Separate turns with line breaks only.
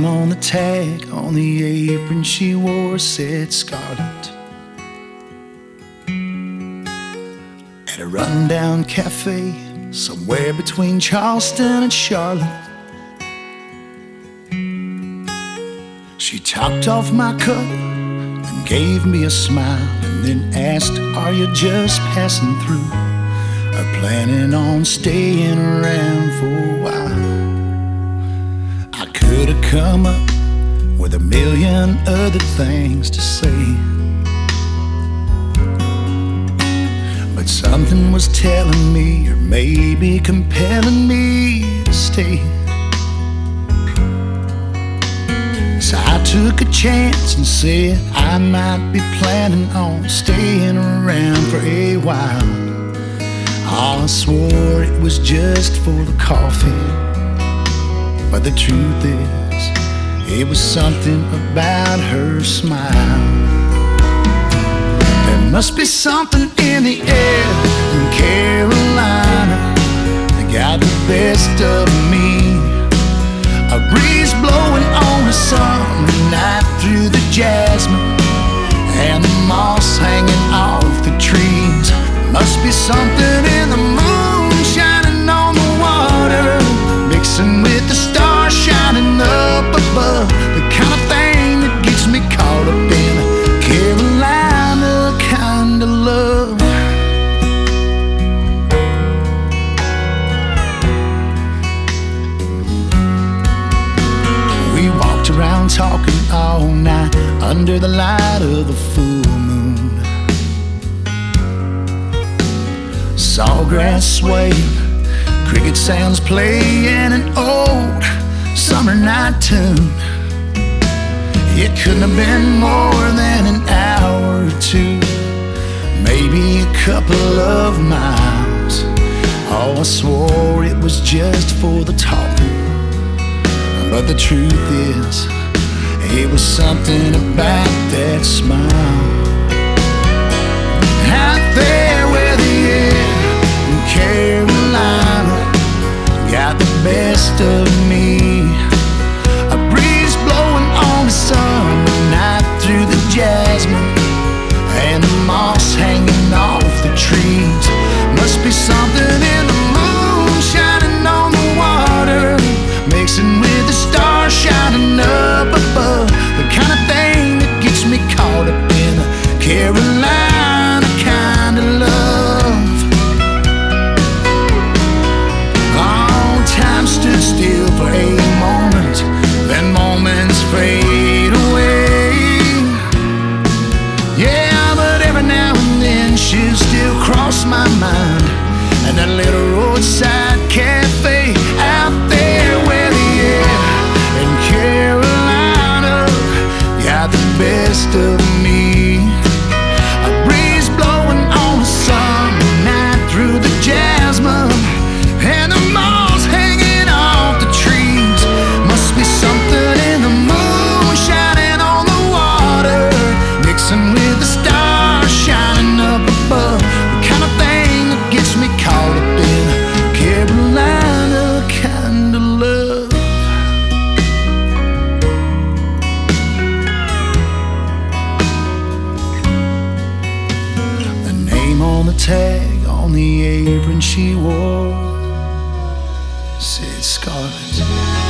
name on the tag on the apron she wore said Scarlett. At a rundown cafe somewhere between Charleston and Charlotte, she topped off my cup and gave me a smile, and then asked, "Are you just passing through, or planning on staying around for a while?" I could have come up with a million other things to say, but something was telling me, or maybe compelling me to stay. So I took a chance and said I might be planning on staying around for a while. I swore it was just for the coffee, but the truth is, it was something about her smile. There must be something in the air in Carolina that got the best of me. A breeze blowing on a summer night through the jasmine, and the moss hanging off the trees. Must be something in the moon shining on the water, mixing with the stars shining up above. The kind of thing that gets me caught up in a Carolina kind of love. We walked around talking all night under the light of the full moon. Sawgrass swaying, cricket sounds playing an old summer night tune. It couldn't have been more than an hour or two, maybe a couple of miles. Oh, I swore it was just for the talking, but the truth is, it was something about that smile. Out there where the air in Carolina got the best of me, a breeze blowing on a summer night through the jasmine, and the moss hanging off the trees. Must be something in the moon shining on the water, mixing with the stars shining up above. The kind of thing that gets me caught up in a Carolina kind of love. Oh, time stood still for a moment, then moments fade away. Yeah, but every now and then she'll still cross my mind, and that little roadside cafe out there where the air in Carolina got the best of me. A breeze blowing on a summer night through the jasmine, and the moss hanging off the trees. Must be something in the moon shining on the water, mixing with the stars shining up above. The kind of thing that gets me caught up in a Carolina kind of love. The name on the tag on the apron she wore said Scarlett.